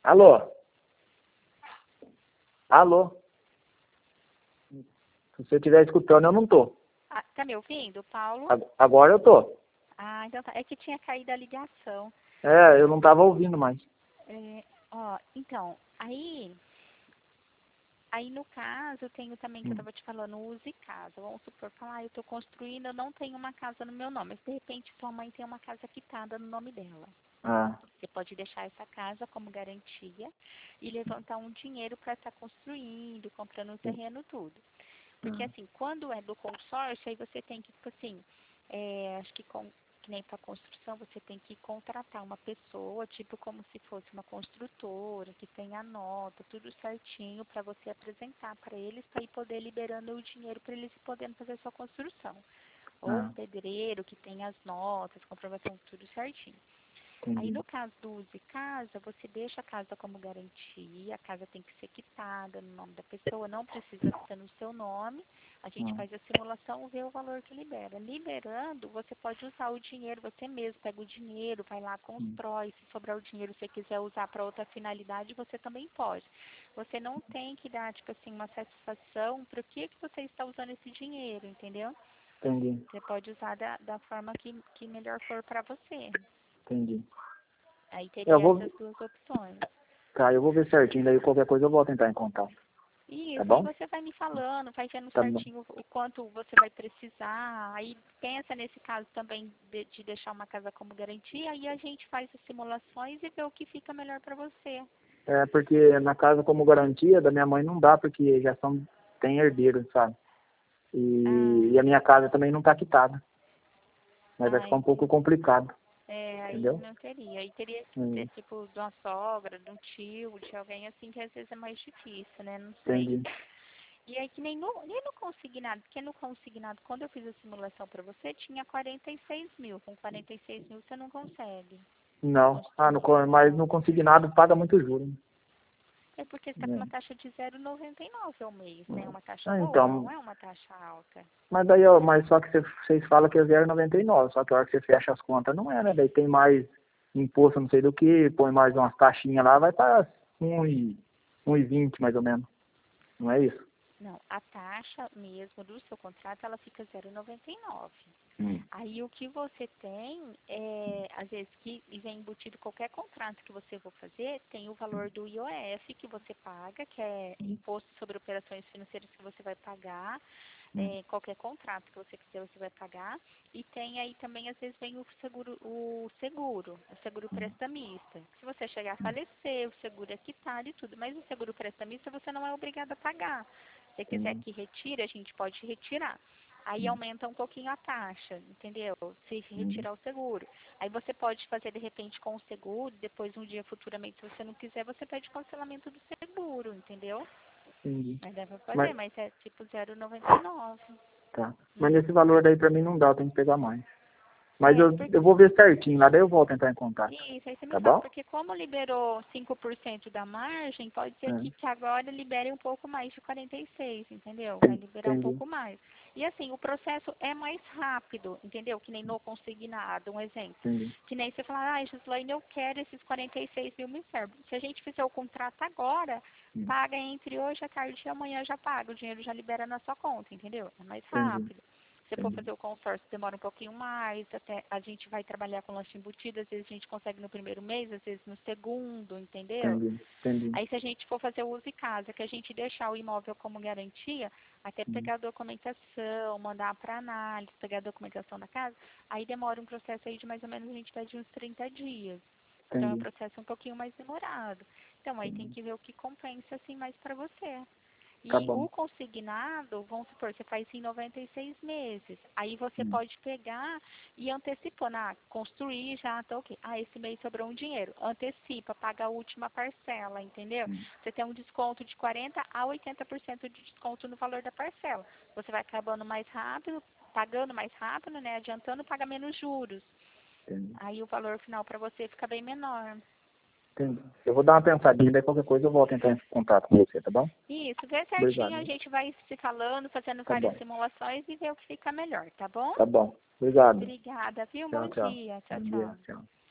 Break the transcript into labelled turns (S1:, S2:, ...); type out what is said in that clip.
S1: Alô? Alô? Se você estiver escutando, eu não tô.
S2: Ah, tá me ouvindo, Paulo?
S1: Agora eu tô.
S2: Ah, então tá. É que tinha caído a ligação.
S1: É, eu não tava ouvindo mais.
S2: Então, aí no caso, tenho também que eu tava te falando, use casa. Vamos supor, falar, eu tô construindo, eu não tenho uma casa no meu nome, mas de repente sua mãe tem uma casa quitada no nome dela.
S1: Ah,
S2: Você pode deixar essa casa como garantia e levantar um dinheiro para estar construindo, comprando um terreno, tudo. Porque assim, quando é do consórcio, aí você tem que, tipo assim, acho que nem para construção, você tem que contratar uma pessoa, tipo como se fosse uma construtora, que tenha nota, tudo certinho para você apresentar para eles, para ir poder liberando o dinheiro para eles poderem fazer a sua construção. Ou um pedreiro que tenha as notas, comprovação, tudo certinho. Aí
S1: entendi.
S2: no caso do use casa, você deixa a casa como garantia, a casa tem que ser quitada no nome da pessoa, não precisa ser no seu nome, a gente faz a simulação, vê o valor que libera. Liberando, você pode usar o dinheiro, você mesmo pega o dinheiro, vai lá, constrói, se sobrar o dinheiro, se você quiser usar para outra finalidade, você também pode. Você não tem que dar, tipo assim, uma satisfação para o que você está usando esse dinheiro, entendeu?
S1: Entendi.
S2: Você pode usar da forma que melhor for para você.
S1: Entendi.
S2: Aí
S1: Eu
S2: teria
S1: vou,
S2: essas duas opções.
S1: tá, eu vou ver certinho, daí qualquer coisa eu vou tentar em contato. Tá
S2: Isso, aí
S1: bom?
S2: você vai me falando, vai vendo
S1: Tá bom.
S2: certinho o quanto você vai precisar. Aí pensa nesse caso também de deixar uma casa como garantia, aí a gente faz as simulações e vê o que fica melhor para você.
S1: É, porque na casa como garantia da minha mãe não dá, porque tem herdeiro, sabe? E a minha casa também não tá quitada. Mas vai ficar um pouco
S2: Entendi.
S1: complicado,
S2: Aí
S1: entendeu?
S2: não teria. Aí teria que ser
S1: Hum,
S2: tipo de uma sogra, de um tio, de alguém assim que às vezes é mais difícil, né? Não sei.
S1: entendi.
S2: E aí que nem no consignado, porque no consignado, quando eu fiz a simulação para você, tinha 46 mil. Com 46 mil você não consegue
S1: Não.
S2: construir.
S1: Mas no consignado paga muito juros.
S2: É porque você está com uma taxa de 0,99 ao mês, né? Uma taxa
S1: Ah,
S2: boa, não
S1: então,
S2: é uma taxa alta.
S1: mas daí, ó, mas só que vocês falam que é 0,99, só que a hora que você fecha as contas não é, né? Daí tem mais imposto, não sei do que, põe mais umas taxinhas lá, vai para 1,20 mais ou menos. Não é isso?
S2: Não, a taxa mesmo do seu contrato, ela fica 0,99.
S1: Hum.
S2: Aí o que você tem, às vezes, que vem embutido qualquer contrato que você for fazer, tem o valor do IOF que você paga, que é Imposto sobre Operações Financeiras que você vai pagar, qualquer contrato que você quiser você vai pagar, e tem aí também, às vezes, vem o seguro prestamista. Se você chegar a falecer, o seguro é quitado e tudo, mas o seguro prestamista você não é obrigado a pagar. Se você quiser que retire, a gente pode retirar. Aí aumenta um pouquinho a taxa, entendeu? Se retirar o seguro. Aí você pode fazer de repente com o seguro, depois um dia futuramente, se você não quiser, você pede cancelamento do seguro, entendeu?
S1: Entendi.
S2: Mas dá pra fazer,
S1: Mas,
S2: mas é tipo 0,99.
S1: tá. Mas nesse valor daí pra mim não dá, eu tenho que pegar mais. Mas
S2: Porque
S1: eu vou ver certinho lá, daí eu volto a entrar em contato.
S2: isso, aí você me
S1: Tá
S2: fala,
S1: bom?
S2: porque como liberou 5% da margem, pode ser que agora libere um pouco mais de 46, entendeu? Vai liberar um
S1: Entendi.
S2: pouco mais. E assim, o processo é mais rápido, entendeu? Que nem no consignado, um exemplo.
S1: Entendi.
S2: Que nem você falar, Gislaine, eu quero esses 46 mil, me serve. Se a gente fizer o contrato agora, paga entre hoje à tarde e amanhã já paga, o dinheiro já libera na sua conta, entendeu? É mais
S1: Entendi.
S2: rápido. Se for fazer o consórcio, demora um pouquinho mais, até a gente vai trabalhar com lanche embutido, às vezes a gente consegue no primeiro mês, às vezes no segundo, entendeu?
S1: Entendi. Entendi.
S2: Aí se a gente for fazer o uso em casa, que a gente deixar o imóvel como garantia, até pegar a documentação, mandar para análise, pegar a documentação da casa, aí demora um processo aí de mais ou menos, a gente pede uns 30 dias. Então é um
S1: Entendi.
S2: processo um pouquinho mais demorado. Então aí tem que ver o que compensa assim mais para você.
S1: Tá
S2: E
S1: bom.
S2: o consignado, vamos supor, você faz em 96 meses. Aí você pode pegar e antecipando, construir já, tá ok. Esse mês sobrou um dinheiro. Antecipa, paga a última parcela, entendeu? Você tem um desconto de 40% a 80% de desconto no valor da parcela. Você vai acabando mais rápido, pagando mais rápido, né? Adiantando, paga menos juros.
S1: Entendi.
S2: Aí o valor final para você fica bem menor.
S1: Entendi. Eu vou dar uma pensadinha, daí qualquer coisa eu volto a entrar em contato com você, tá bom?
S2: Isso, vê certinho,
S1: Obrigado.
S2: a gente vai se falando, fazendo
S1: Tá
S2: várias
S1: bom.
S2: simulações e ver o que fica melhor, tá bom?
S1: Tá bom. Obrigado.
S2: Obrigada, viu? Bom
S1: Tchau, tchau.
S2: dia. Tchau,
S1: Bom dia.
S2: tchau.
S1: Tchau.